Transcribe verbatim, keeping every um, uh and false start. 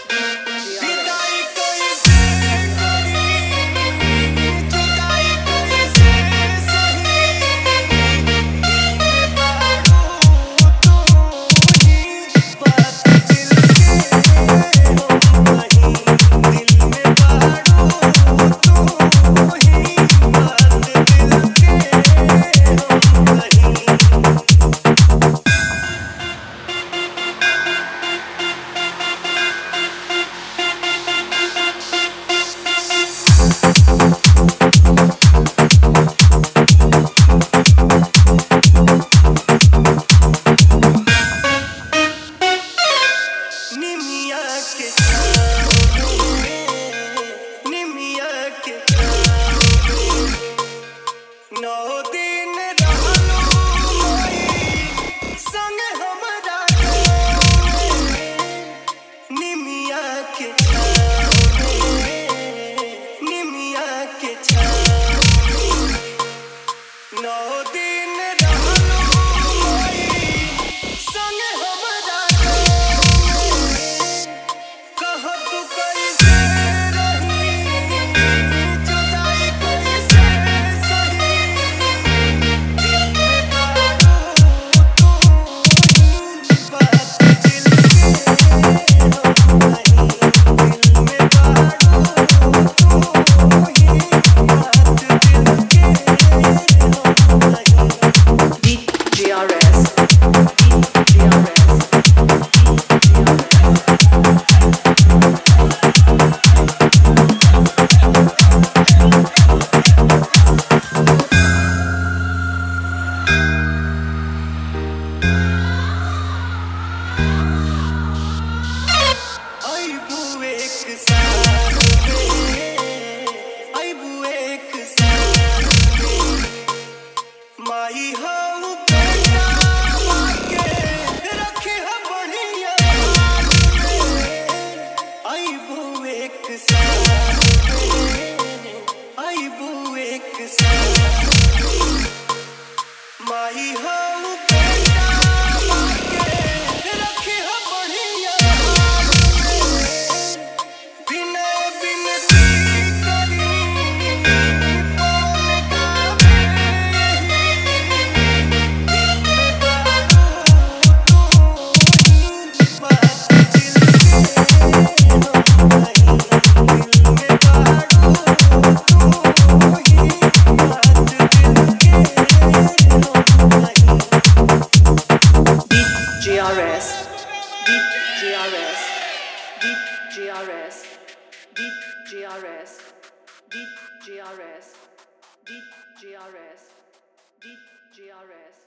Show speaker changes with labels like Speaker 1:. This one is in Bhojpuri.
Speaker 1: विदाई कैसे करी जुदाई कैसे सही दिल में बारू तू ही बात दिल के हम कहीं दिल में बारू तू ही बात दिल के हम कहीं निमिया के निमिया के नौ दिन रहलो मोई संग हमरा निमिया के निमिया के नौ दिन रहलो मोई संग हमरा कह तू कैसे रही जुदाई कैसे सही दिल में बारू तू ही बात दिल के हम कहीं दिल में बारू तू ही बात दिल के हम कहीं
Speaker 2: D G R S D G R S
Speaker 1: आइबू एक साथ में आइबू एक साथ में माई हऊ बेटा माके रखे ह बढ़िया हाल में आइबू एक साथ में आइबू एक साथ में माई हऊ बेटा माके रखे ह बढ़िया हाल में बिना बिनती करी पवन गावे दिल में बारू तू ही बात दिल के हम कहीं दिल में बारू तू ही बात दिल के हम कहीं
Speaker 2: D G R S D G R S D G R S D G R S D G R S D G R S D G R S